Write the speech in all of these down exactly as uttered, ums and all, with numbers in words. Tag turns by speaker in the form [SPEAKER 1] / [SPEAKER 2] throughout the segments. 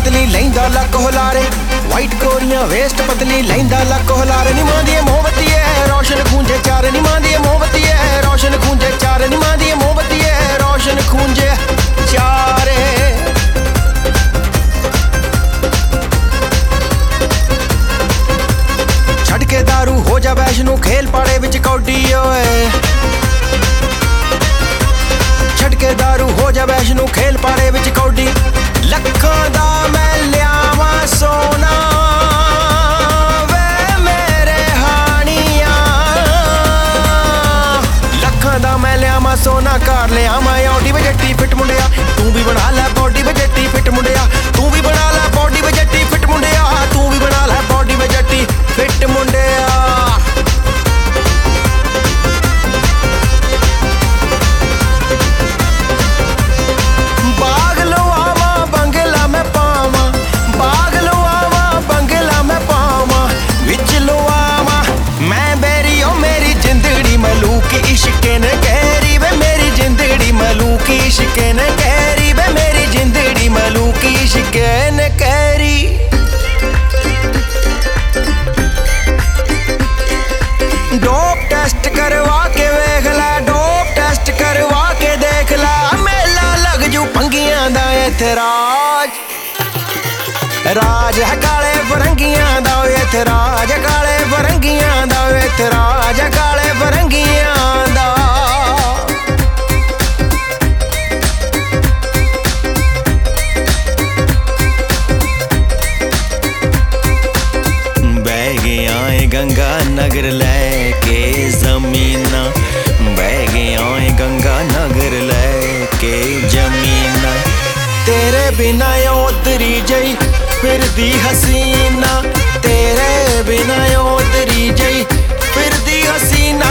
[SPEAKER 1] पतली लैंदा लक हुलारे वाइट कोरियां वेस्ट पतली लैंदा लक हुलारे नी मां दी मोमबत्ती है रोशन खूंजे चार नी मां दी मोमबत्ती है रोशन खूंजे चार नी मां दी मोमबत्ती है रोशन खूंजे चारे छड़ के दारू हो जा वैष्णो खेल पाड़े विच कौडी ओए छड़ के दारू हो जा वैष्णो खेल पाड़े विच कौडी लखां दा मैं लियावां सोना वे मेरे हानिया लखां दा मैं लियावां सोना कार लियावां ऑडी बजट्टी फिट मुंडिया तू भी बना लै बॉडी बजट्टी फिट मुंडिया तू भी बना लै बॉडी बजट्टी फिट मुंडिया तू भी बना लै बॉडी बजट्टी फिट मुंडिया इश्के ने कहरी वे मेरी जिंदड़ी मलूकी इश्के ने कहरी वे मेरी जिंदड़ी मलूकी इश्के ने कहरी डोप टेस्ट करवा के वेख ला डोप टेस्ट करवा के देख ला मेला लग जू पंगियां दा इत्थे राज राज है काले फरंगियां दा इत्थे राज काले फरंगियां दा इत्थे राज काले फरंगियां दा बह गया है गंगा नगर लैके जमीना बह गया है गंगा नगर लैके जमीना तेरे बिना उतरी जई फिरदी हसीना तेरे बिना उतरी जई फिरदी हसीना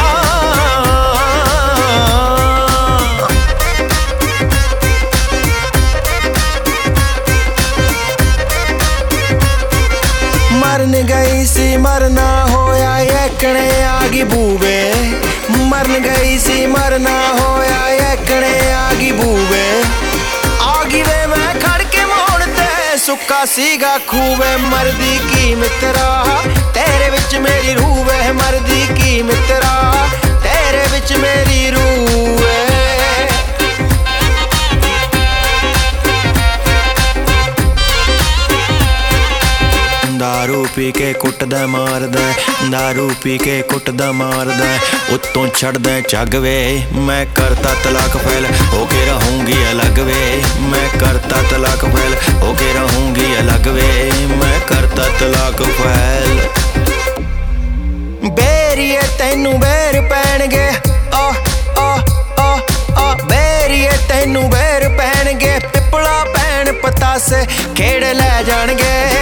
[SPEAKER 1] मरन गई सी मरना होया एकने आगी बूवे मरन गई सी मरना होया एकने आगी बूवे आगी वे मैं खड़ के मोड़ते सुक्का सीगा खूवे मरदी की मित्रा तेरे विच मेरी रूह है मरदी की मित्रा तेरे विच मेरी रूह है दारू पी के कुटदा मारदा दारू पी के कुटदा मारदा उत्तों छड़दा झग वे मैं करता तलाक फैल होके रहूंगी अलग वे मैं करता तलाक फैल होके रहूंगी अलग वे मैं करता तलाक फैल बेरिए तैनू बेर पैणगे आ आ आ आ बेरिए तैनू बेर पैणगे पिपला पैण पतासे खेड़ लै जाणगे